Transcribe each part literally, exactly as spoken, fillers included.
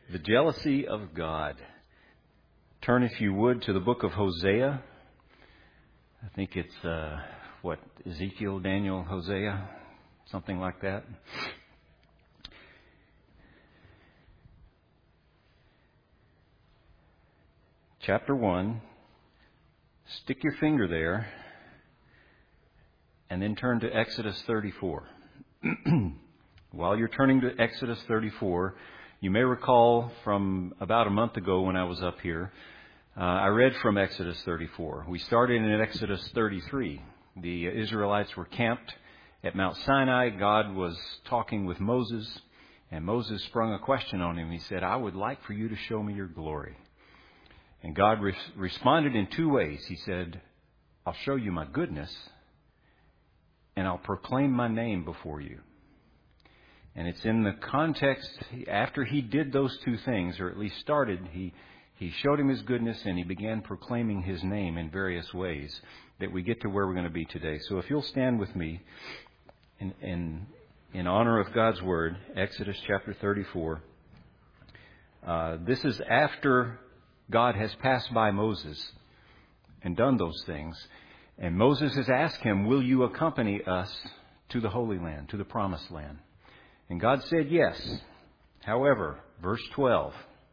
The jealousy of God. Turn, if you would, to the book of Hosea. I think it's, uh, what, Ezekiel, Daniel, Hosea, something like that. Chapter one. Stick your finger there, and then turn to Exodus thirty-four. While you're turning to Exodus thirty-four, you may recall from about a month ago when I was up here, uh, I read from Exodus thirty-four. We started in Exodus thirty-three. The Israelites were camped at Mount Sinai. God was talking with Moses, and Moses sprung a question on him. He said, I would like for you to show me your glory. And God re- responded in two ways. He said, I'll show you my goodness, and I'll proclaim my name before you. And it's in the context, after he did those two things, or at least started, he, he showed him his goodness and he began proclaiming his name in various ways, that we get to where we're going to be today. So if you'll stand with me in, in, in honor of God's Word, Exodus chapter thirty-four. Uh, this is after God has passed by Moses and done those things. And Moses has asked him, will you accompany us to the Holy Land, to the Promised Land? And God said yes. However, verse twelve,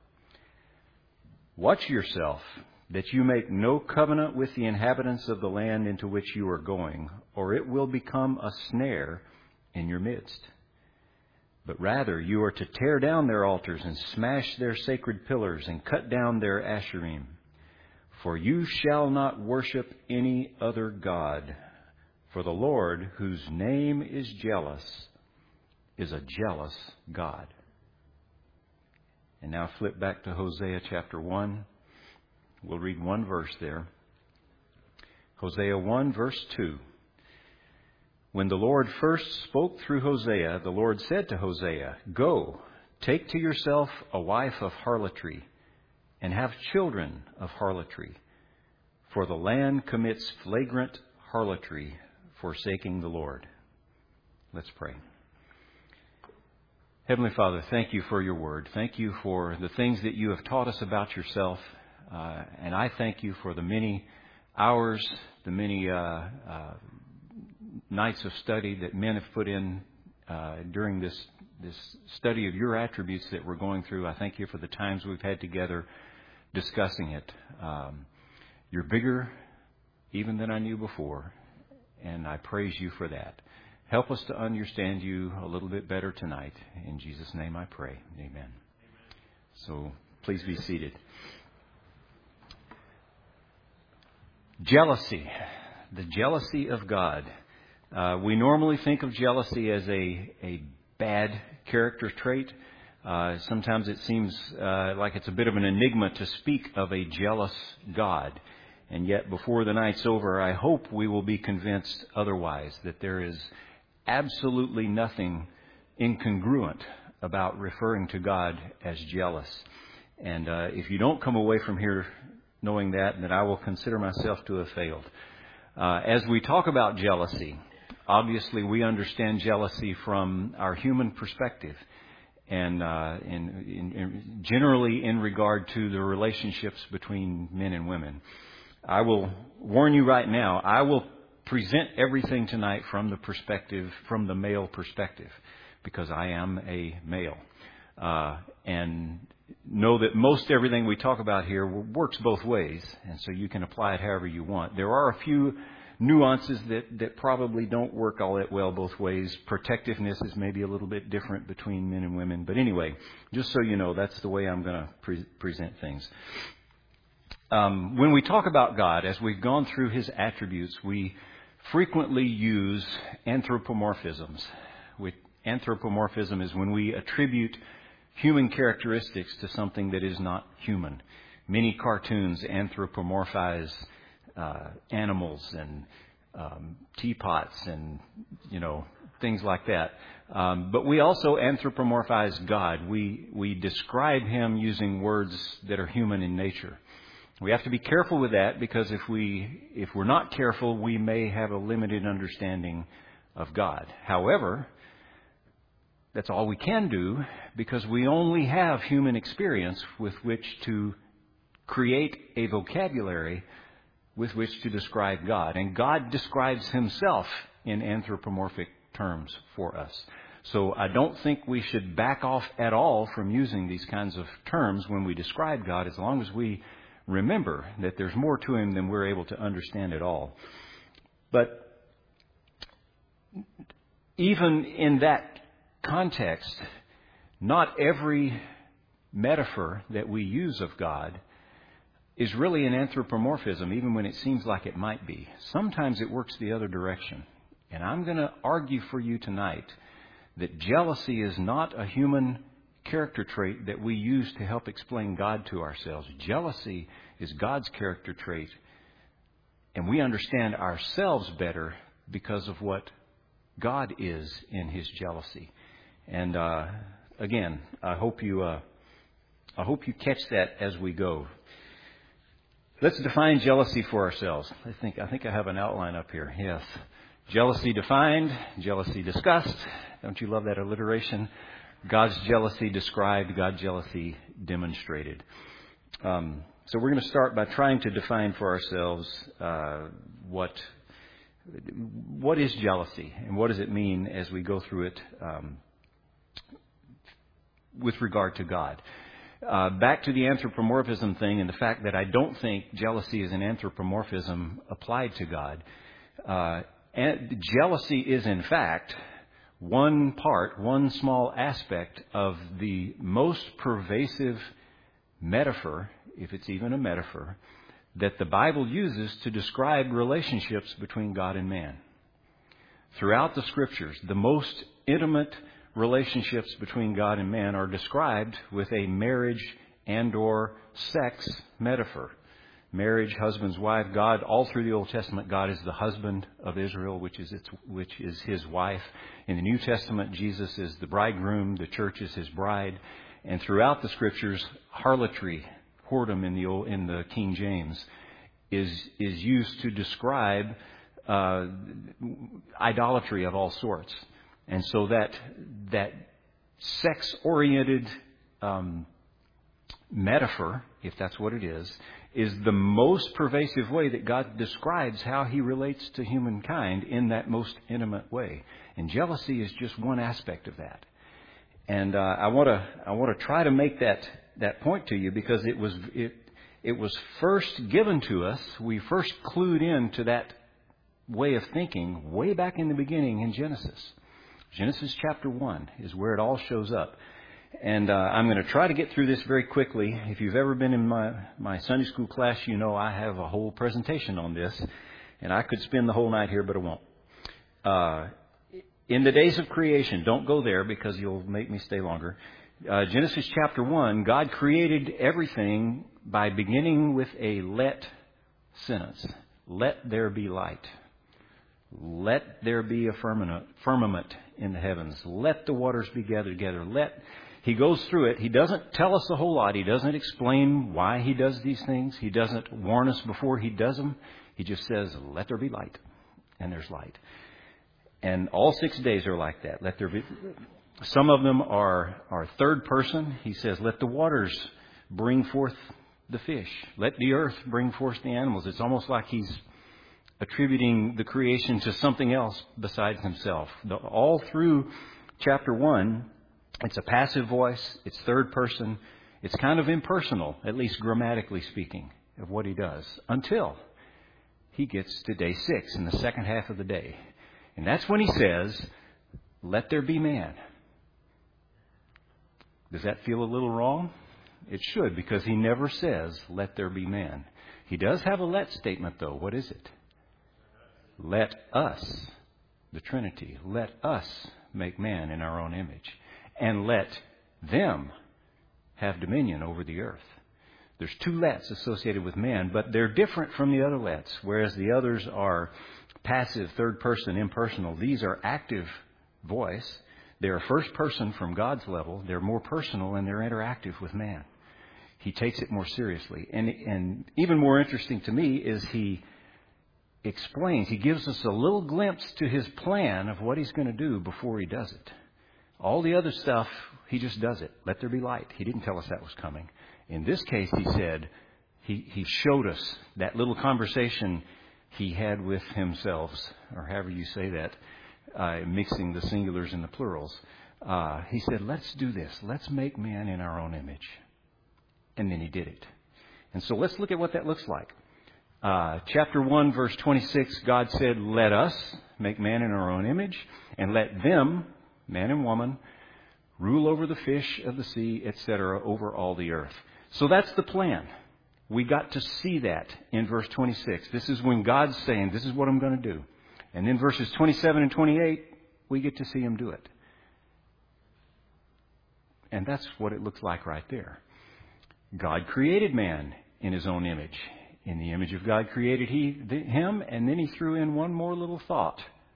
watch yourself that you make no covenant with the inhabitants of the land into which you are going, or it will become a snare in your midst. But rather you are to tear down their altars and smash their sacred pillars and cut down their asherim. For you shall not worship any other God, for the Lord, whose name is jealous, is a jealous God. And now flip back to Hosea chapter one. We'll read one verse there. Hosea one, verse two. When the Lord first spoke through Hosea, the Lord said to Hosea, go, take to yourself a wife of harlotry, and have children of harlotry. For the land commits flagrant harlotry, forsaking the Lord. Let's pray. Heavenly Father, thank you for your word. Thank you for the things that you have taught us about yourself. Uh, and I thank you for the many hours, the many uh, uh, nights of study that men have put in uh, during this, this study of your attributes that we're going through. I thank you for the times we've had together discussing it. Um, you're bigger even than I knew before, and I praise you for that. Help us to understand you a little bit better tonight. In Jesus' name I pray. Amen. Amen. So please be seated. Jealousy. The jealousy of God. Uh, we normally think of jealousy as a, a bad character trait. Uh, sometimes it seems uh, like it's a bit of an enigma to speak of a jealous God. And yet before the night's over, I hope we will be convinced otherwise, that there is absolutely nothing incongruent about referring to God as jealous. And uh, if you don't come away from here knowing that, then I will consider myself to have failed. Uh, as we talk about jealousy, obviously we understand jealousy from our human perspective, and uh, in, in, in generally in regard to the relationships between men and women. I will warn you right now, I will present everything tonight from the perspective, from the male perspective, because I am a male. Uh, and know that most everything we talk about here works both ways, and so you can apply it however you want. There are a few nuances that, that probably don't work all that well both ways. Protectiveness is maybe a little bit different between men and women. But anyway, just so you know, that's the way I'm going to pre- present things. Um, when we talk about God, as we've gone through his attributes, we frequently use anthropomorphisms. With anthropomorphism is when we attribute human characteristics to something that is not human. Many cartoons anthropomorphize uh, animals and um, teapots and, you know, things like that. Um, but we also anthropomorphize God. We we describe him using words that are human in nature. We have to be careful with that, because if we if we're not careful, we may have a limited understanding of God. However, that's all we can do, because we only have human experience with which to create a vocabulary with which to describe God. And God describes himself in anthropomorphic terms for us. So I don't think we should back off at all from using these kinds of terms when we describe God, as long as we remember that there's more to him than we're able to understand at all. But even in that context, not every metaphor that we use of God is really an anthropomorphism, even when it seems like it might be. Sometimes it works the other direction. And I'm going to argue for you tonight that jealousy is not a human character trait that we use to help explain God to ourselves. Jealousy is God's character trait, and we understand ourselves better because of what God is in his jealousy. And uh, again, I hope you uh, I hope you catch that as we go. Let's define jealousy for ourselves. I think I think I have an outline up here. Yes. Jealousy defined, jealousy discussed. Don't you love that alliteration? God's jealousy described, God's jealousy demonstrated. Um, so we're going to start by trying to define for ourselves uh, what what is jealousy and what does it mean as we go through it um, with regard to God. Uh, back to the anthropomorphism thing and the fact that I don't think jealousy is an anthropomorphism applied to God. Uh, and jealousy is, in fact, one part, one small aspect of the most pervasive metaphor, if it's even a metaphor, that the Bible uses to describe relationships between God and man. Throughout the Scriptures, the most intimate relationships between God and man are described with a marriage and or sex metaphor. Marriage, husband's wife, God, all through the Old Testament, God is the husband of Israel, which is its, which is his wife. In the New Testament, Jesus is the bridegroom, the church is his bride. And throughout the Scriptures, harlotry, whoredom in the old, in the King James, is is used to describe uh, idolatry of all sorts. And so that that sex-oriented um, metaphor, if that's what it is, is the most pervasive way that God describes how he relates to humankind in that most intimate way. And jealousy is just one aspect of that. And uh, I want to I want to try to make that that point to you because it was it it was first given to us. We first clued into that way of thinking way back in the beginning in Genesis. Genesis chapter one is where it all shows up. And uh, I'm going to try to get through this very quickly. If you've ever been in my, my Sunday school class, you know I have a whole presentation on this. And I could spend the whole night here, but I won't. Uh, in the days of creation, don't go there because you'll make me stay longer. Uh, Genesis chapter one, God created everything by beginning with a let sentence. Let there be light. Let there be a firmament, firmament in the heavens. Let the waters be gathered together. Let He goes through it. He doesn't tell us a whole lot. He doesn't explain why he does these things. He doesn't warn us before he does them. He just says, let there be light. And there's light. And all six days are like that. Let there be. Some of them are, are third person. He says, let the waters bring forth the fish. Let the earth bring forth the animals. It's almost like he's attributing the creation to something else besides himself. The, all through chapter one, it's a passive voice. It's third person. It's kind of impersonal, at least grammatically speaking, of what he does, until he gets to day six in the second half of the day. And that's when he says, let there be man. Does that feel a little wrong? It should, because he never says, let there be man. He does have a let statement, though. What is it? Let us, the Trinity, let us make man in our own image. And let them have dominion over the earth. There's two lets associated with man, but they're different from the other lets. Whereas the others are passive, third person, impersonal. These are active voice. They're first person from God's level. They're more personal and they're interactive with man. He takes it more seriously. And, and even more interesting to me is he explains, he gives us a little glimpse to his plan of what he's going to do before he does it. All the other stuff, he just does it. Let there be light. He didn't tell us that was coming. In this case, he said, he, he showed us that little conversation he had with himself, or however you say that, uh, mixing the singulars and the plurals. Uh, he said, let's do this. Let's make man in our own image. And then he did it. And so let's look at what that looks like. Uh, chapter one, verse twenty-six, God said, let us make man in our own image, and let them, man and woman, rule over the fish of the sea, et cetera, over all the earth. So that's the plan. We got to see that in verse twenty-six. This is when God's saying, this is what I'm going to do. And then verses twenty-seven and twenty-eight, we get to see him do it. And that's what it looks like right there. God created man in his own image. In the image of God created he him, and then he threw in one more little thought.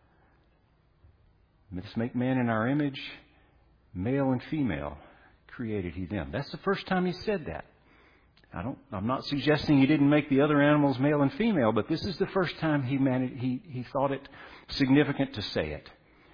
Let's make man in our image, male and female created he them. That's the first time he said that. I don't, I'm not suggesting he didn't make the other animals male and female, but this is the first time he managed, he, he thought it significant to say it.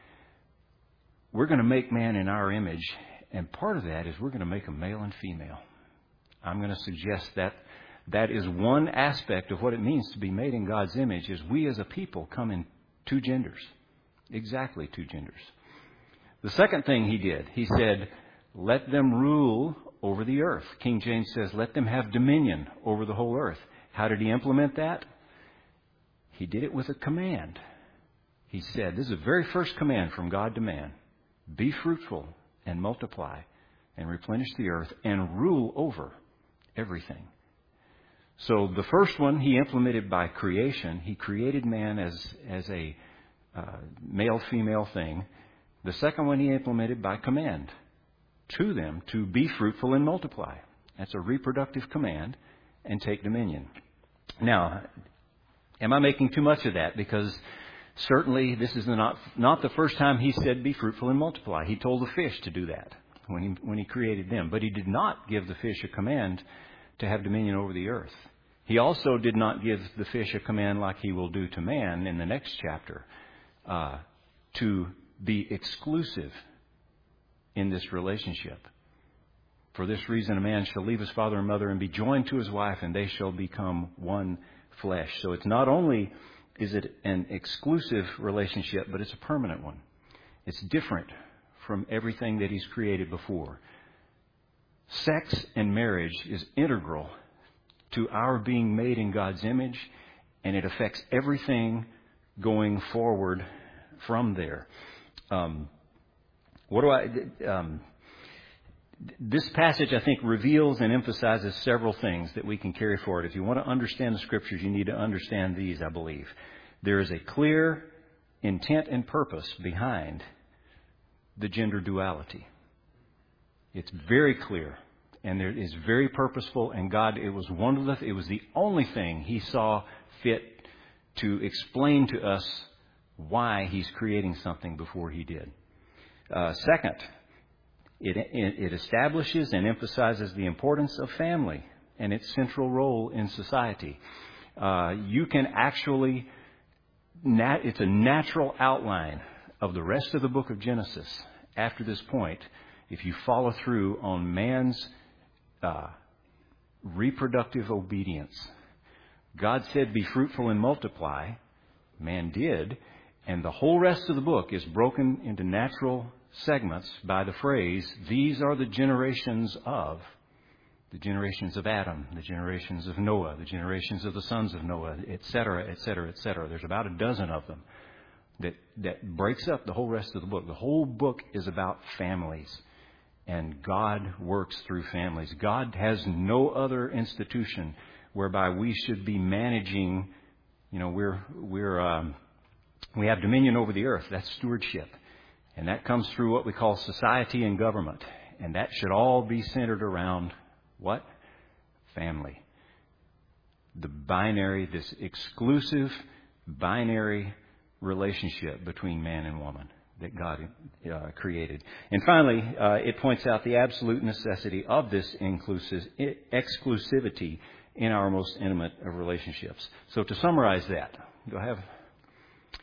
We're going to make man in our image, and part of that is we're going to make them male and female. I'm going to suggest that that is one aspect of what it means to be made in God's image, is we as a people come in two genders. Exactly two genders. The second thing he did, he said, let them rule over the earth. King James says, let them have dominion over the whole earth. How did he implement that? He did it with a command. He said, this is the very first command from God to man. Be fruitful and multiply and replenish the earth and rule over everything. So the first one he implemented by creation. He created man as, as a uh, male-female thing. The second one he implemented by command to them to be fruitful and multiply. That's a reproductive command, and take dominion. Now, am I making too much of that? Because certainly this is not, not the first time he said be fruitful and multiply. He told the fish to do that when he, when he created them. But he did not give the fish a command to have dominion over the earth. He also did not give the fish a command like he will do to man in the next chapter, uh, to be exclusive in this relationship. For this reason, a man shall leave his father and mother and be joined to his wife, and they shall become one flesh. So it's not only is it an exclusive relationship, but it's a permanent one. It's different from everything that he's created before. Sex and marriage is integral to our being made in God's image, and it affects everything going forward from there. Um, what do I... Um, this passage, I think, reveals and emphasizes several things that we can carry forward. If you want to understand the Scriptures, you need to understand these, I believe. There is a clear intent and purpose behind the gender duality. It's very clear. And it is very purposeful, and God, it was one of the, it was the only thing He saw fit to explain to us why He's creating something before He did. Uh, second, it, it establishes and emphasizes the importance of family and its central role in society. Uh, you can actually, nat, it's a natural outline of the rest of the book of Genesis after this point, if you follow through on man's Uh, reproductive obedience. God said, be fruitful and multiply. Man did. And the whole rest of the book is broken into natural segments by the phrase, these are the generations of, the generations of Adam, the generations of Noah, the generations of the sons of Noah, et cetera, et cetera, et cetera. There's about a dozen of them that, that breaks up the whole rest of the book. The whole book is about families. And God works through families. God has no other institution whereby we should be managing. You know, we're we're um, we have dominion over the earth. That's stewardship, and that comes through what we call society and government. And that should all be centered around what? Family. The binary, this exclusive binary relationship between man and woman that God uh, created. And finally, uh, it points out the absolute necessity of this inclusive, exclusivity in our most intimate of relationships. So to summarize that, do I have...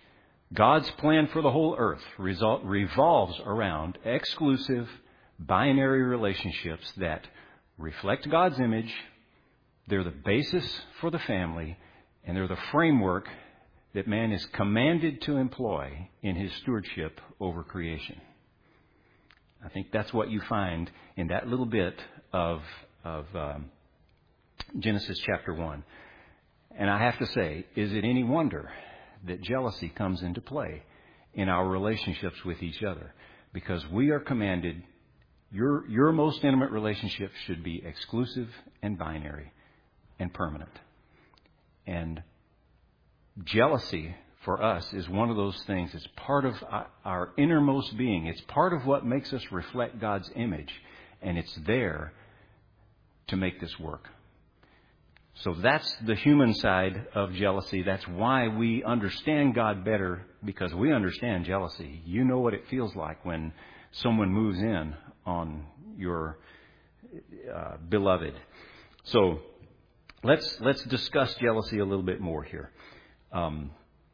God's plan for the whole earth result, revolves around exclusive, binary relationships that reflect God's image. They're the basis for the family, and they're the framework that man is commanded to employ in his stewardship over creation. I think that's what you find in that little bit of, of um, Genesis chapter one. And I have to say, is it any wonder that jealousy comes into play in our relationships with each other? Because we are commanded, your, your most intimate relationships should be exclusive and binary and permanent. And jealousy for us is one of those things. It's part of our innermost being. It's part of what makes us reflect God's image. And it's there to make this work. So that's the human side of jealousy. That's why we understand God better, because we understand jealousy. You know what it feels like when someone moves in on your uh, beloved. So let's let's discuss jealousy a little bit more here. Um,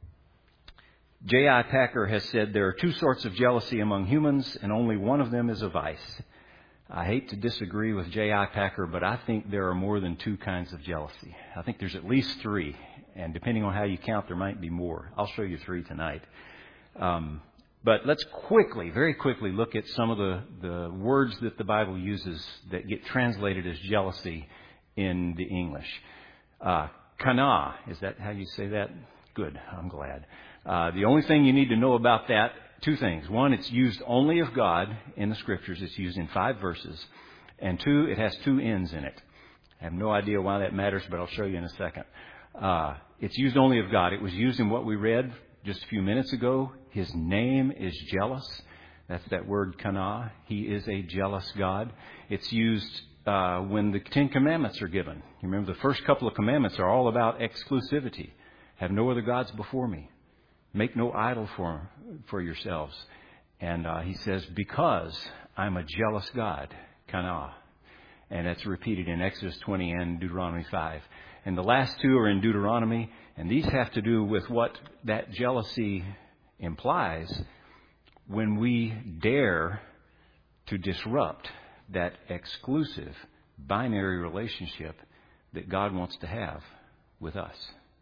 J I Packer has said there are two sorts of jealousy among humans, and only one of them is a vice. I hate to disagree with J I Packer, but I think there are more than two kinds of jealousy. I think there's at least three, and depending on how you count, there might be more. I'll show you three tonight. Um, but let's quickly, very quickly, look at some of the, the words that the Bible uses that get translated as jealousy in the English. Uh, kana, is that how you say that? Good, I'm glad. Uh, the only thing you need to know about that, two things. One, it's used only of God in the Scriptures. It's used in five verses. And two, it has two N's in it. I have no idea why that matters, but I'll show you in a second. Uh, it's used only of God. It was used in what we read just a few minutes ago. His name is jealous. That's that word kana. He is a jealous God. It's used uh, when the Ten Commandments are given. You remember the first couple of commandments are all about exclusivity. Have no other gods before me. Make no idol for, for yourselves. And uh, he says, because I'm a jealous God, kana. And that's repeated in Exodus twenty and Deuteronomy five. And the last two are in Deuteronomy. And these have to do with what that jealousy implies when we dare to disrupt that exclusive binary relationship that God wants to have with us.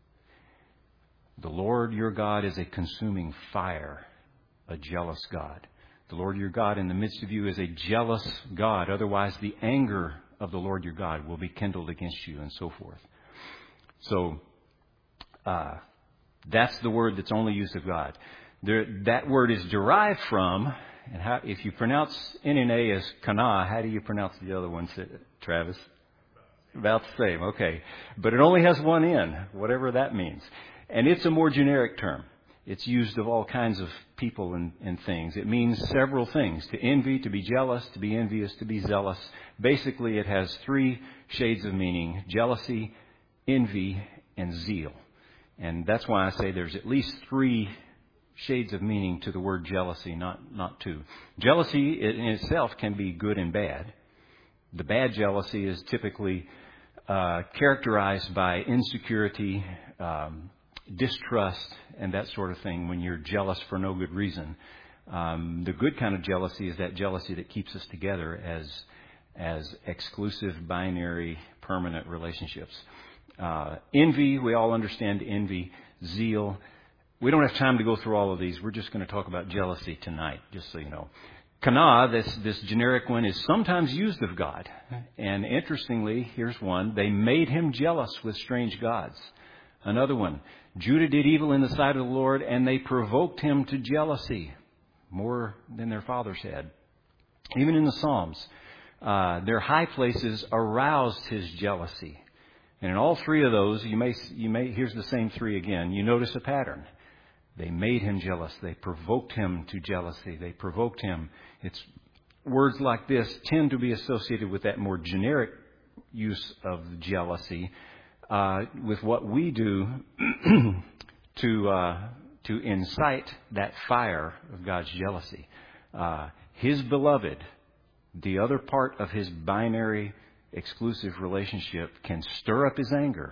The Lord your God is a consuming fire, a jealous God. The Lord your God in the midst of you is a jealous God. Otherwise, the anger of the Lord your God will be kindled against you, and so forth. So, uh, that's the word that's only used of God. There, that word is derived from, and how, if you pronounce N N A as kana, how do you pronounce the other ones, Travis? About the same, okay. But it only has one N, whatever that means. And it's a more generic term. It's used of all kinds of people and, and things. It means several things. To envy, to be jealous, to be envious, to be zealous. Basically, it has three shades of meaning: jealousy, envy, and zeal. And that's why I say there's at least three shades of meaning to the word jealousy, not, not two. Jealousy in itself can be good and bad. The bad jealousy is typically uh, characterized by insecurity, um, distrust, and that sort of thing when you're jealous for no good reason. Um, the good kind of jealousy is that jealousy that keeps us together as as exclusive, binary, permanent relationships. Uh, envy, we all understand envy. Zeal. We don't have time to go through all of these. We're just going to talk about jealousy tonight, just so you know. Kana, this, this generic one, is sometimes used of God. And interestingly, here's one. They made him jealous with strange gods. Another one. Judah did evil in the sight of the Lord, and they provoked him to jealousy more than their fathers had. Even in the Psalms, uh, their high places aroused his jealousy. And in all three of those, you may, you may, here's the same three again. You notice a pattern. They made him jealous. They provoked him to jealousy. They provoked him. It's words like this tend to be associated with that more generic use of jealousy. Uh, with what we do to uh, to incite that fire of God's jealousy. Uh, his beloved, the other part of his binary exclusive relationship, can stir up his anger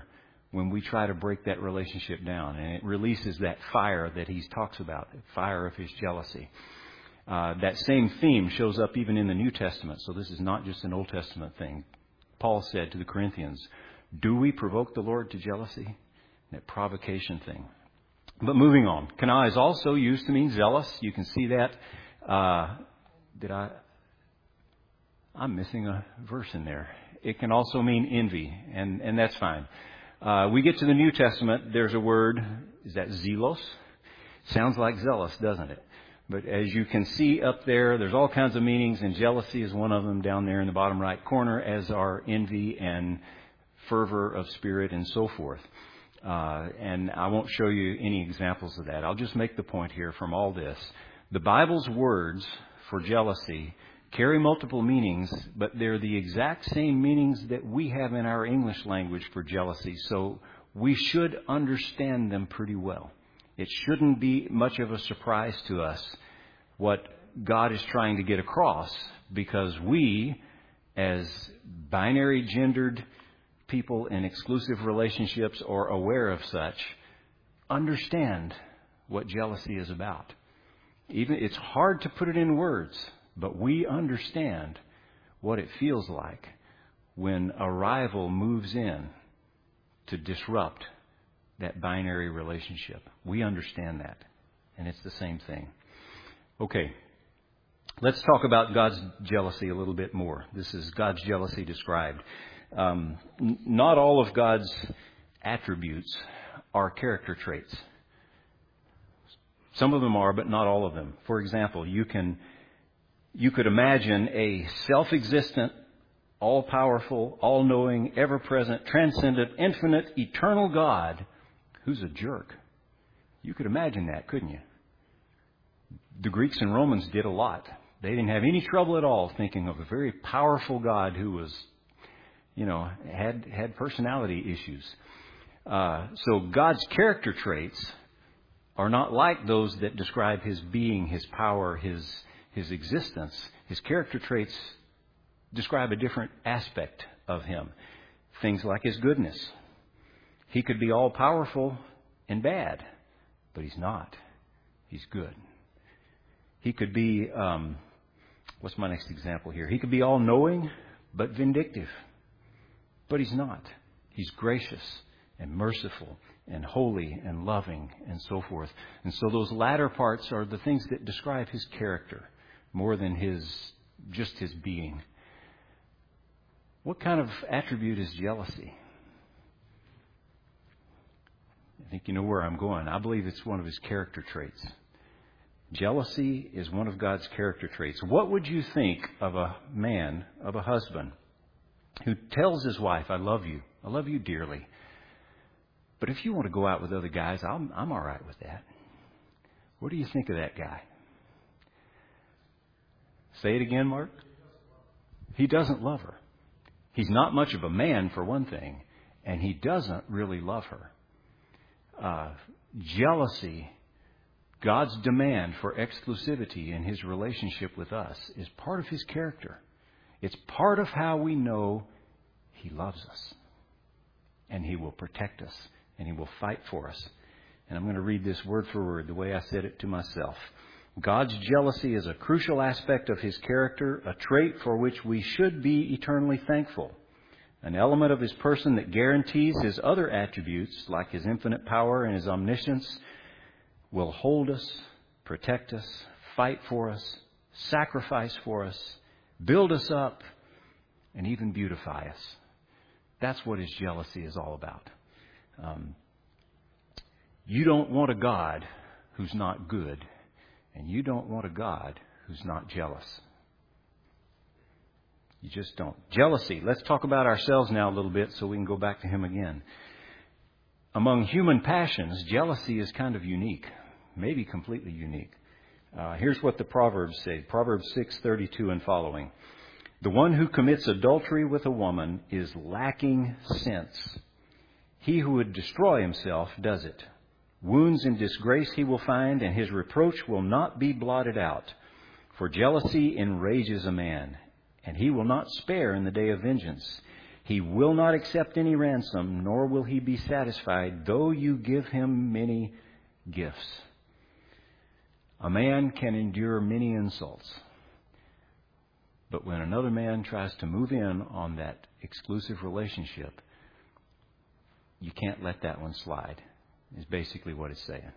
when we try to break that relationship down. And it releases that fire that he talks about, the fire of his jealousy. Uh, that same theme shows up even in the New Testament. So this is not just an Old Testament thing. Paul said to the Corinthians, do we provoke the Lord to jealousy? That provocation thing. But moving on. Kana is also used to mean zealous. You can see that. Uh, did I? I'm missing a verse in there. It can also mean envy, and, and that's fine. Uh, we get to the New Testament, there's a word, is that zelos? Sounds like zealous, doesn't it? But as you can see up there, there's all kinds of meanings, and jealousy is one of them down there in the bottom right corner, as are envy and fervor of spirit and so forth. Uh, and I won't show you any examples of that. I'll just make the point here from all this. The Bible's words for jealousy carry multiple meanings, but they're the exact same meanings that we have in our English language for jealousy. So we should understand them pretty well. It shouldn't be much of a surprise to us what God is trying to get across, because we, as binary gendered people in exclusive relationships or aware of such, understand what jealousy is about. Even it's hard to put it in words, but we understand what it feels like when a rival moves in to disrupt that binary relationship. We understand that, and it's the same thing. Okay, let's talk about God's jealousy a little bit more. This is God's jealousy described. Um, n- not all of God's attributes are character traits. Some of them are, but not all of them. For example, you can you could imagine a self-existent, all-powerful, all-knowing, ever-present, transcendent, infinite, eternal God who's a jerk. You could imagine that, couldn't you? The Greeks and Romans did a lot. They didn't have any trouble at all thinking of a very powerful God who was, you know, had had personality issues. Uh, so God's character traits are not like those that describe His being, His power, His His existence. His character traits describe a different aspect of Him. Things like His goodness. He could be all-powerful and bad, but He's not. He's good. He could be, um, what's my next example here? He could be all-knowing, but vindictive, but He's not. He's gracious and merciful and holy and loving and so forth. And so those latter parts are the things that describe His character more than his just His being. What kind of attribute is jealousy? I think you know where I'm going. I believe it's one of His character traits. Jealousy is one of God's character traits. What would you think of a man, of a husband, who tells his wife, I love you, I love you dearly, but if you want to go out with other guys, I'm, I'm all right with that. What do you think of that guy? Say it again, Mark. He doesn't love her. He's not much of a man, for one thing, and he doesn't really love her. Uh, jealousy, God's demand for exclusivity in His relationship with us, is part of His character. It's part of how we know He loves us, and He will protect us, and He will fight for us. And I'm going to read this word for word the way I said it to myself. God's jealousy is a crucial aspect of His character, a trait for which we should be eternally thankful. An element of His person that guarantees His other attributes, like His infinite power and His omniscience, will hold us, protect us, fight for us, sacrifice for us, build us up, and even beautify us. That's what His jealousy is all about. Um, you don't want a God who's not good, and you don't want a God who's not jealous. You just don't. Jealousy. Let's talk about ourselves now a little bit so we can go back to Him again. Among human passions, jealousy is kind of unique, maybe completely unique. Uh, here's what the Proverbs say. Proverbs six thirty-two and following. The one who commits adultery with a woman is lacking sense. He who would destroy himself does it. Wounds and disgrace he will find, and his reproach will not be blotted out. For jealousy enrages a man, and he will not spare in the day of vengeance. He will not accept any ransom, nor will he be satisfied, though you give him many gifts. A man can endure many insults, but when another man tries to move in on that exclusive relationship, you can't let that one slide, is basically what it's saying.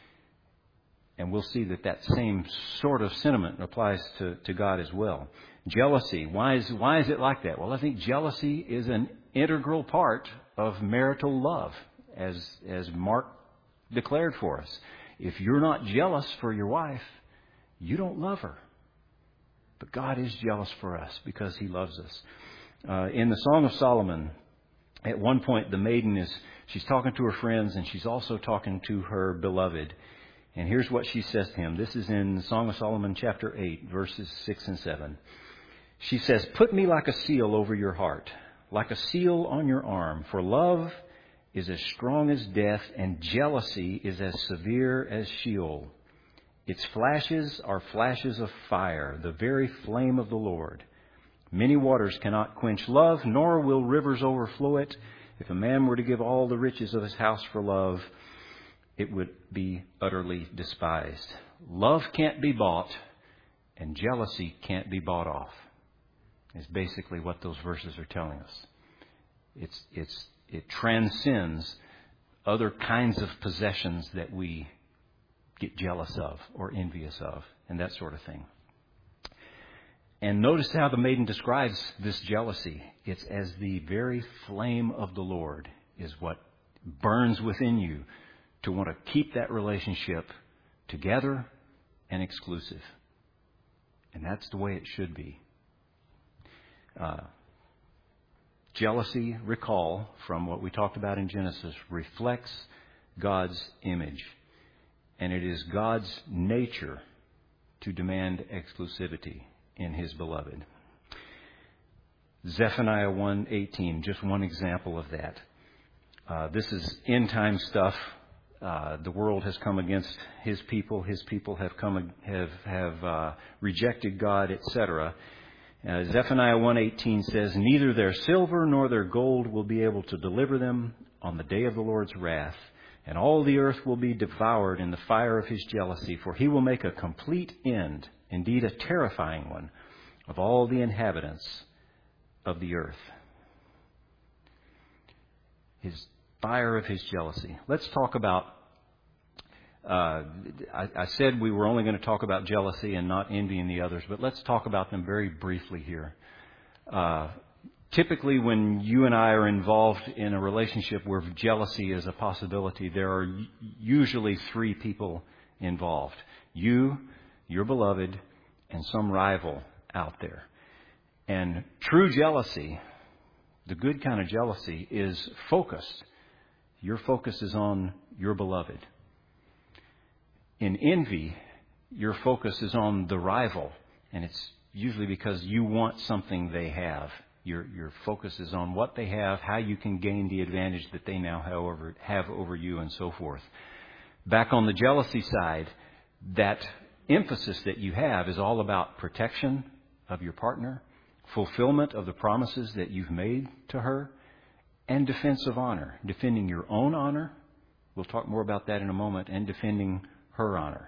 And we'll see that that same sort of sentiment applies to, to God as well. Jealousy. Why is, why is it like that? Well, I think jealousy is an integral part of marital love, as, as Mark declared for us. If you're not jealous for your wife, you don't love her. But God is jealous for us because He loves us. Uh, in the Song of Solomon, at one point the maiden is, she's talking to her friends and she's also talking to her beloved. And here's what she says to him. This is in the Song of Solomon chapter eight, verses six and seven. She says, "Put me like a seal over your heart, like a seal on your arm, for love is as strong as death, and jealousy is as severe as Sheol. Its flashes are flashes of fire, the very flame of the Lord. Many waters cannot quench love, nor will rivers overflow it. If a man were to give all the riches of his house for love, it would be utterly despised." Love can't be bought, and jealousy can't be bought off, is basically what those verses are telling us. It's, it's, it transcends other kinds of possessions that we get jealous of or envious of and that sort of thing. And notice how the maiden describes this jealousy. It's as the very flame of the Lord is what burns within you to want to keep that relationship together and exclusive. And that's the way it should be. Uh, jealousy, recall, from what we talked about in Genesis, reflects God's image. And it is God's nature to demand exclusivity in His beloved. Zephaniah one eighteen, just one example of that. Uh, this is end time stuff. Uh, the world has come against His people. His people have come have have uh, rejected God, et cetera. Uh, Zephaniah one eighteen says, "Neither their silver nor their gold will be able to deliver them on the day of the Lord's wrath, and all the earth will be devoured in the fire of His jealousy, for He will make a complete end, indeed a terrifying one, of all the inhabitants of the earth." His fire of His jealousy. Let's talk about, uh, I, I said we were only going to talk about jealousy and not envying the others, but let's talk about them very briefly here. Uh, typically when you and I are involved in a relationship where jealousy is a possibility, there are usually three people involved. You, your beloved, and some rival out there. And true jealousy, the good kind of jealousy, is focused. Your focus is on your beloved. In envy, your focus is on the rival, and it's usually because you want something they have. Your your focus is on what they have, how you can gain the advantage that they now have over, have over you, and so forth. Back on the jealousy side, that emphasis that you have is all about protection of your partner, fulfillment of the promises that you've made to her, and defense of honor, defending your own honor. We'll talk more about that in a moment, and defending her honor.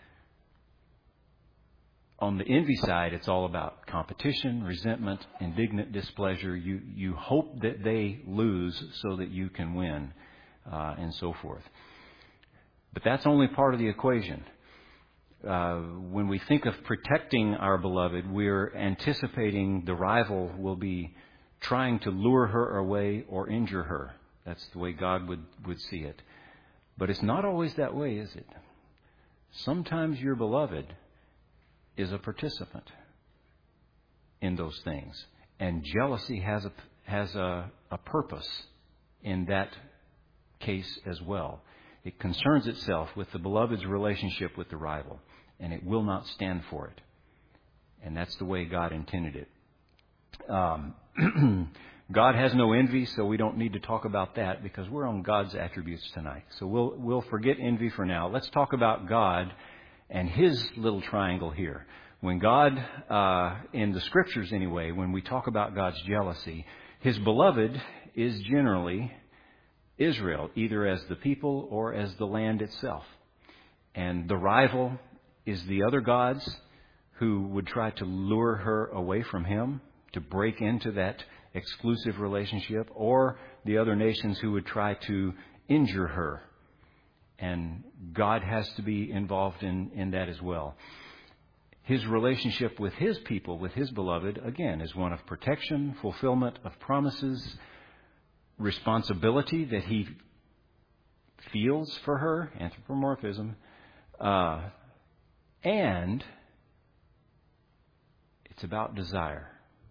On the envy side, it's all about competition, resentment, indignant displeasure. You you hope that they lose so that you can win, uh, and so forth. But that's only part of the equation. Uh, when we think of protecting our beloved, we're anticipating the rival will be trying to lure her away or injure her. That's the way God would, would see it. But it's not always that way, is it? Sometimes your beloved is a participant in those things. And jealousy has a, has a, a purpose in that case as well. It concerns itself with the beloved's relationship with the rival, and it will not stand for it. And that's the way God intended it. Um, God has no envy, so we don't need to talk about that because we're on God's attributes tonight. So we'll we'll forget envy for now. Let's talk about God and His little triangle here. When God, uh, in the Scriptures anyway, when we talk about God's jealousy, His beloved is generally Israel, either as the people or as the land itself. And the rival is the other gods who would try to lure her away from him, to break into that exclusive relationship, or the other nations who would try to injure her. And God has to be involved in, in that as well. His relationship with His people, with His beloved, again, is one of protection, fulfillment of promises, responsibility that He feels for her, anthropomorphism, uh, and it's about desire.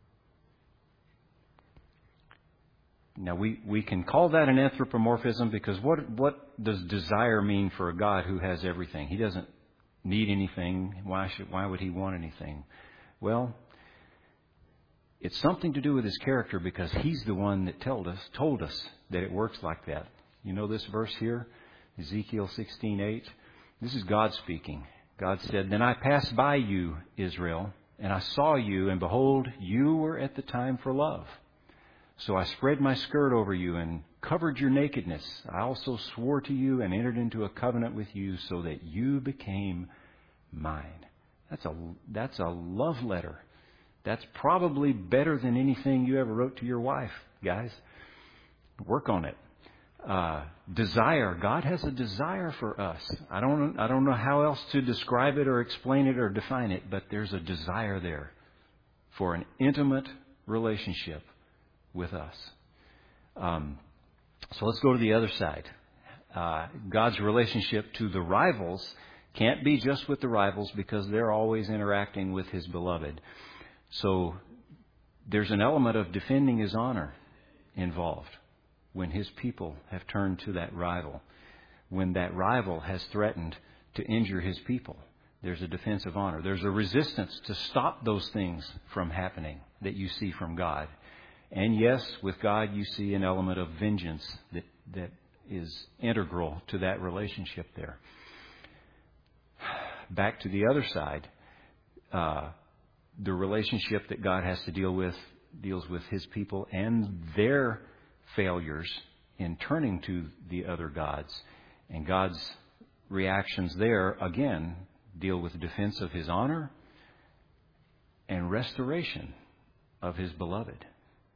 Now, we, we can call that an anthropomorphism because what what does desire mean for a God who has everything? He doesn't need anything. Why should why would He want anything? Well, it's something to do with His character because He's the one that told us told us that it works like that. You know this verse here, Ezekiel sixteen eight. This is God speaking. God said, "Then I passed by you, Israel, and I saw you, and behold, you were at the time for love. So I spread my skirt over you and covered your nakedness. I also swore to you and entered into a covenant with you so that you became mine." That's a, that's a love letter. That's probably better than anything you ever wrote to your wife, guys. Work on it. Uh, desire. God has a desire for us. I don't, I don't know how else to describe it or explain it or define it, but there's a desire there for an intimate relationship with us. Um, so let's go to the other side. Uh, God's relationship to the rivals can't be just with the rivals because they're always interacting with His beloved. So there's an element of defending His honor involved when His people have turned to that rival. When that rival has threatened to injure His people, there's a defense of honor. There's a resistance to stop those things from happening that you see from God. And yes, with God, you see an element of vengeance that, that is integral to that relationship there. Back to the other side, uh, the relationship that God has to deal with deals with His people and their failures in turning to the other gods. And God's reactions there, again, deal with the defense of His honor and restoration of His beloved.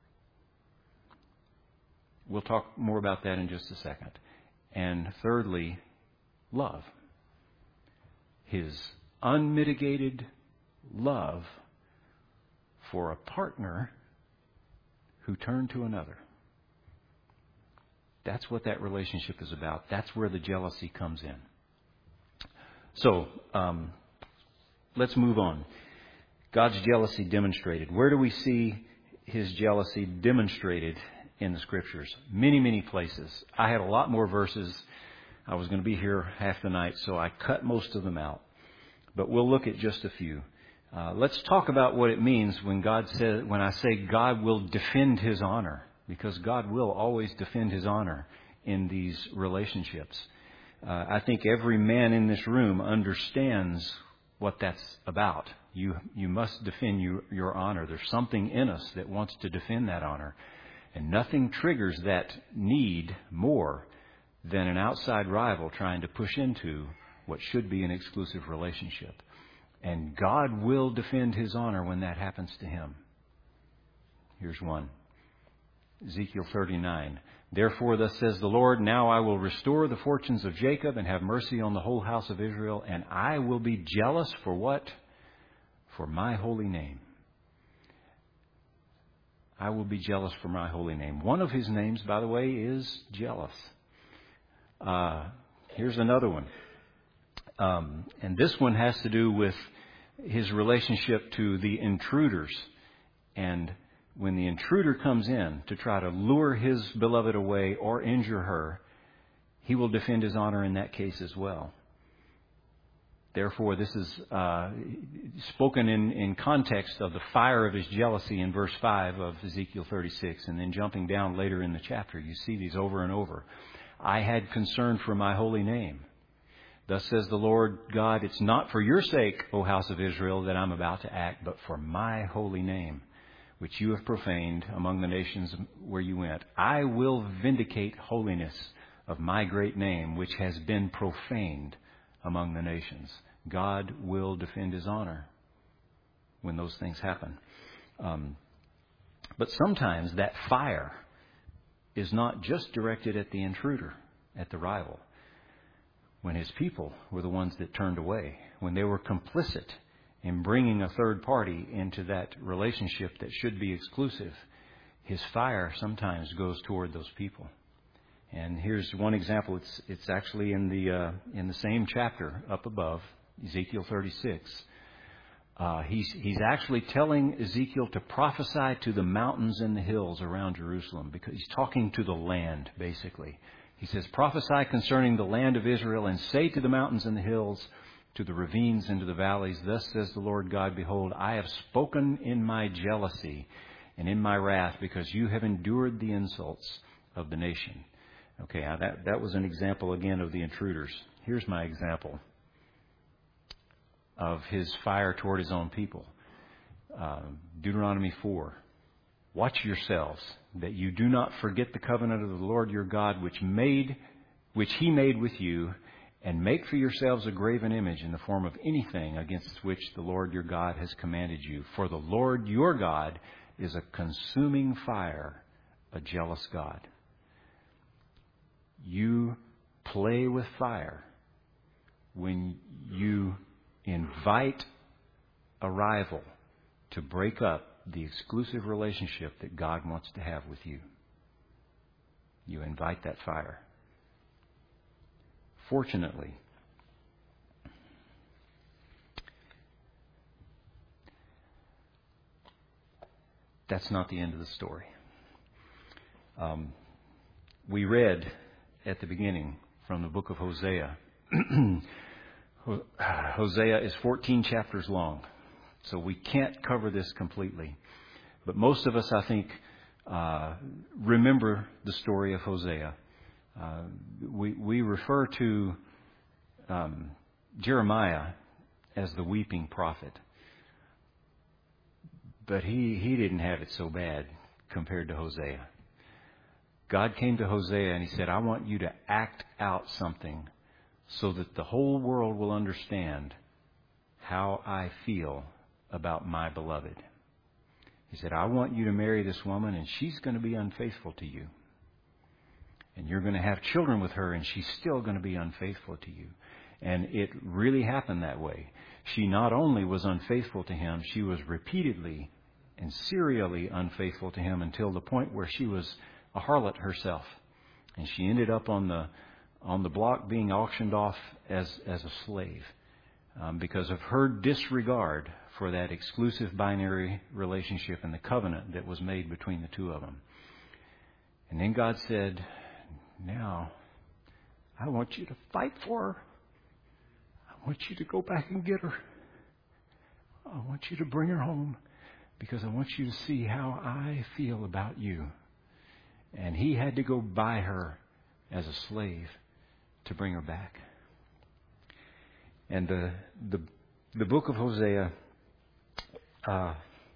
We'll talk more about that in just a second. And thirdly, love. His unmitigated love for a partner who turned to another. That's what that relationship is about. That's where the jealousy comes in. So, um, let's move on. God's jealousy demonstrated. Where do we see His jealousy demonstrated in the Scriptures? Many, many places. I had a lot more verses. I was going to be here half the night, so I cut most of them out. But we'll look at just a few. Uh, let's talk about what it means when God says, when I say God will defend His honor, because God will always defend His honor in these relationships. Uh, I think every man in this room understands what that's about. You you must defend you, your honor. There's something in us that wants to defend that honor. And nothing triggers that need more than an outside rival trying to push into what should be an exclusive relationship. And God will defend His honor when that happens to Him. Here's one. Ezekiel thirty-nine. "Therefore, thus says the Lord, now I will restore the fortunes of Jacob and have mercy on the whole house of Israel, and I will be jealous for what? For my holy name. I will be jealous for my holy name." One of His names, by the way, is jealous. Uh, here's another one. Um, and this one has to do with His relationship to the intruders. And when the intruder comes in to try to lure His beloved away or injure her, He will defend His honor in that case as well. Therefore, this is uh, spoken in, in context of the fire of His jealousy in verse five of Ezekiel thirty-six. And then jumping down later in the chapter, you see these over and over. "I had concern for my holy name. Thus says the Lord God, it's not for your sake, O house of Israel, that I'm about to act, but for my holy name, which you have profaned among the nations where you went. I will vindicate holiness of my great name, which has been profaned among the nations. God will defend his honor when those things happen. Um, but sometimes that fire is not just directed at the intruder, at the rival. When his people were the ones that turned away, when they were complicit in bringing a third party into that relationship that should be exclusive, his fire sometimes goes toward those people. And here's one example. It's it's actually in the uh, in the same chapter up above, Ezekiel thirty-six. Uh, he's he's actually telling Ezekiel to prophesy to the mountains and the hills around Jerusalem, because he's talking to the land, basically. He says, prophesy concerning the land of Israel, and say to the mountains and the hills, to the ravines and to the valleys, thus says the Lord God, behold, I have spoken in my jealousy and in my wrath, because you have endured the insults of the nation. Okay, now that, that was an example again of the intruders. Here's my example of his fire toward his own people. Uh, Deuteronomy four. Watch yourselves, that you do not forget the covenant of the Lord your God, which made, which he made with you, and make for yourselves a graven image in the form of anything against which the Lord your God has commanded you. For the Lord your God is a consuming fire, a jealous God. You play with fire when you invite a rival to break up the exclusive relationship that God wants to have with you. You invite that fire. Fortunately, that's not the end of the story. Um, we read at the beginning from the book of Hosea. Hosea is fourteen chapters long, so we can't cover this completely. But most of us, I think, uh, remember the story of Hosea. Uh, we, we refer to um, Jeremiah as the weeping prophet. But he, he didn't have it so bad compared to Hosea. God came to Hosea and he said, I want you to act out something so that the whole world will understand how I feel about my beloved. He said, I want you to marry this woman, and she's going to be unfaithful to you. And you're going to have children with her, and she's still going to be unfaithful to you. And it really happened that way. She not only was unfaithful to him, she was repeatedly and serially unfaithful to him until the point where she was a harlot herself. And she ended up on the on the block being auctioned off as, as a slave um, because of her disregard for that exclusive binary relationship and the covenant that was made between the two of them. And then God said, now, I want you to fight for her. I want you to go back and get her. I want you to bring her home because I want you to see how I feel about you. And he had to go buy her as a slave to bring her back. And the the, the book of Hosea uh,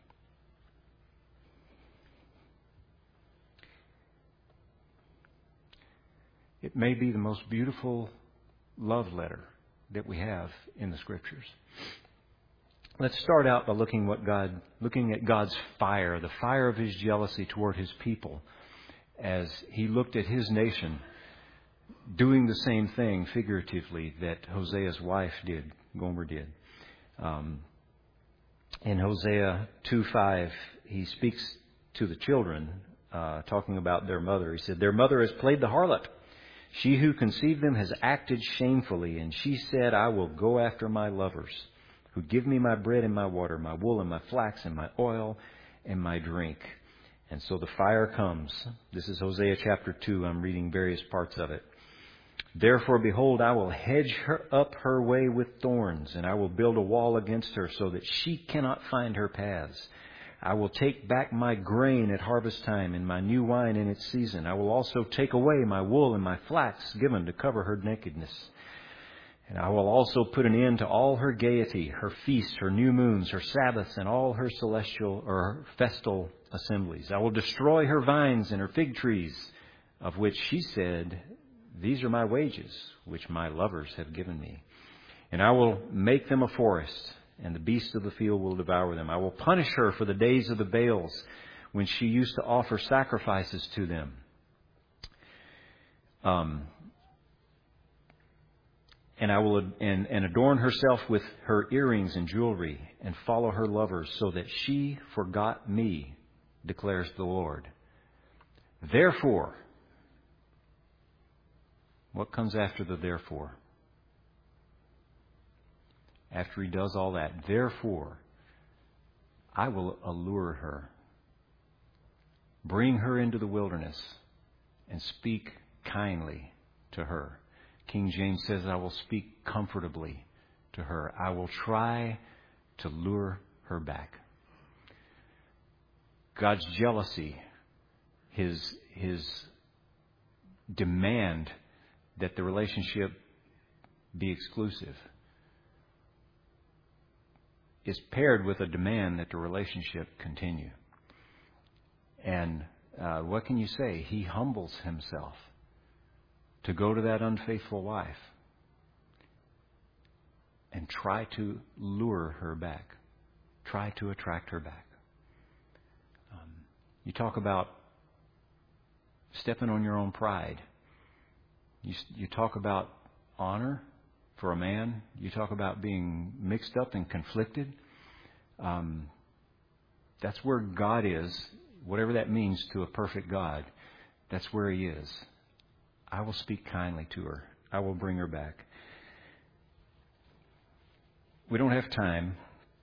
it may be the most beautiful love letter that we have in the Scriptures. Let's start out by looking what God, looking at God's fire, the fire of his jealousy toward his people, as he looked at his nation doing the same thing figuratively that Hosea's wife did, Gomer did. Um, in Hosea two five, he speaks to the children, uh, talking about their mother. He said, their mother has played the harlot. She who conceived them has acted shamefully, and she said, I will go after my lovers, who give me my bread and my water, my wool and my flax and my oil and my drink. And so the fire comes. This is Hosea chapter two. I'm reading various parts of it. Therefore, behold, I will hedge her up her way with thorns, and I will build a wall against her so that she cannot find her paths. I will take back my grain at harvest time and my new wine in its season. I will also take away my wool and my flax given to cover her nakedness. And I will also put an end to all her gaiety, her feasts, her new moons, her Sabbaths, and all her celestial or festal assemblies. I will destroy her vines and her fig trees, of which she said, these are my wages, which my lovers have given me. And I will make them a forest, and the beasts of the field will devour them. I will punish her for the days of the Baals, when she used to offer sacrifices to them. Um, and I will and, and adorn herself with her earrings and jewelry, and follow her lovers, so that she forgot me, declares the Lord. Therefore, what comes after the therefore? After he does all that, therefore, I will allure her, bring her into the wilderness, and speak kindly to her. King James says, I will speak comfortably to her. I will try to lure her back. God's jealousy, his, his demand that the relationship be exclusive, is paired with a demand that the relationship continue. And uh, what can you say? He humbles himself to go to that unfaithful wife and try to lure her back, try to attract her back. Um, you talk about stepping on your own pride. You, you talk about honor for a man. You talk about being mixed up and conflicted. Um, that's where God is, whatever that means to a perfect God. That's where He is. I will speak kindly to her. I will bring her back. We don't have time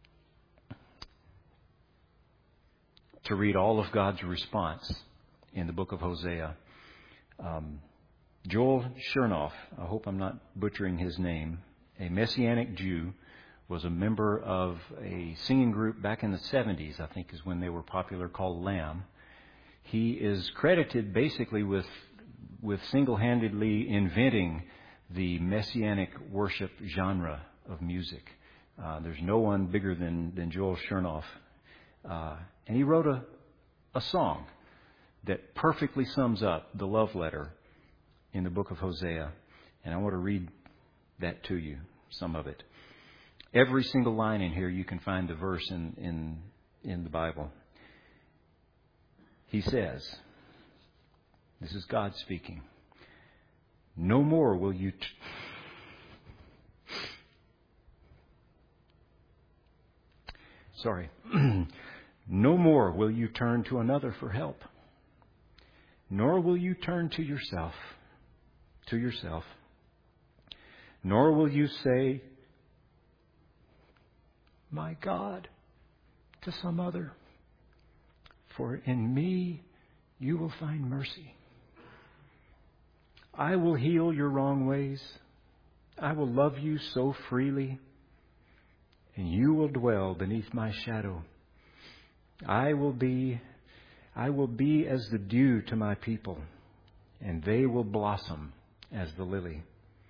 to read all of God's response in the book of Hosea. Um, Joel Chernoff, I hope I'm not butchering his name, a Messianic Jew, was a member of a singing group back in the seventies, I think is when they were popular, called Lamb. He is credited basically with with single-handedly inventing the Messianic worship genre of music. Uh, there's no one bigger than, than Joel Chernoff. Uh, and he wrote a, a song that perfectly sums up the love letter in the book of Hosea. And I want to read that to you, some of it. Every single line in here, you can find the verse in, in, in the Bible. He says, this is God speaking, no more will you... T- Sorry. No more will you turn to another for help, nor will you turn to yourself, to yourself, nor will you say, my God, to some other. For in me you will find mercy. I will heal your wrong ways. I will love you so freely, and you will dwell beneath my shadow. I will be, I will be as the dew to my people, and they will blossom as the lily.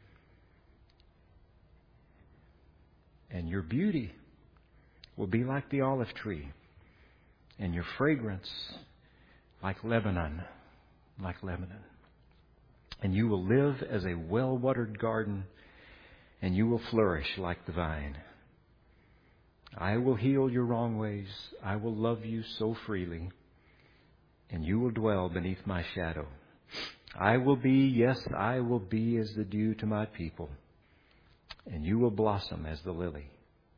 And your beauty will be like the olive tree, and your fragrance like Lebanon, like Lebanon. And you will live as a well-watered garden, and you will flourish like the vine. I will heal your wrong ways. I will love you so freely, and you will dwell beneath my shadow. I will be, yes, I will be as the dew to my people, and you will blossom as the lily.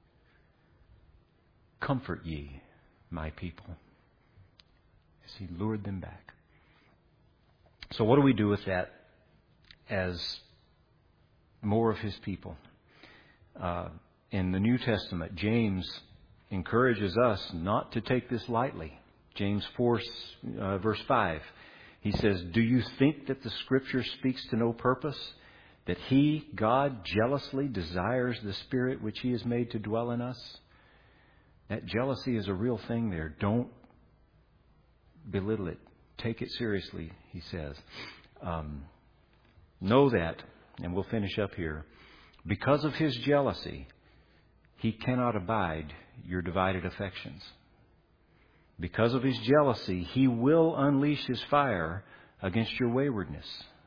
Comfort ye, my people, as He lured them back. So what do we do with that as more of His people? Uh, in the New Testament, James encourages us not to take this lightly. James four, uh, verse five, he says, do you think that the Scripture speaks to no purpose? That He, God, jealously desires the Spirit which He has made to dwell in us? That jealousy is a real thing there. Don't belittle it. Take it seriously, he says. Um, know that, and we'll finish up here, Because of His jealousy, He cannot abide your divided affections. Because of His jealousy, He will unleash His fire against your waywardness.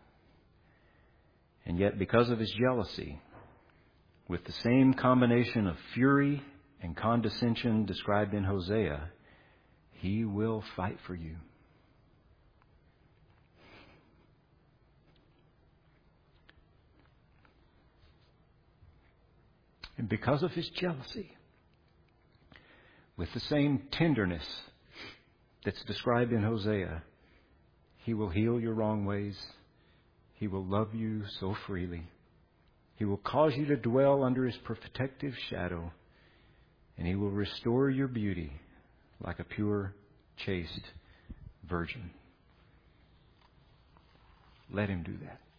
And yet, because of His jealousy, with the same combination of fury and condescension described in Hosea, He will fight for you. And because of His jealousy, with the same tenderness that's described in Hosea, He will heal your wrong ways. He will love you so freely. He will cause you to dwell under His protective shadow, and He will restore your beauty like a pure, chaste virgin. Let Him do that.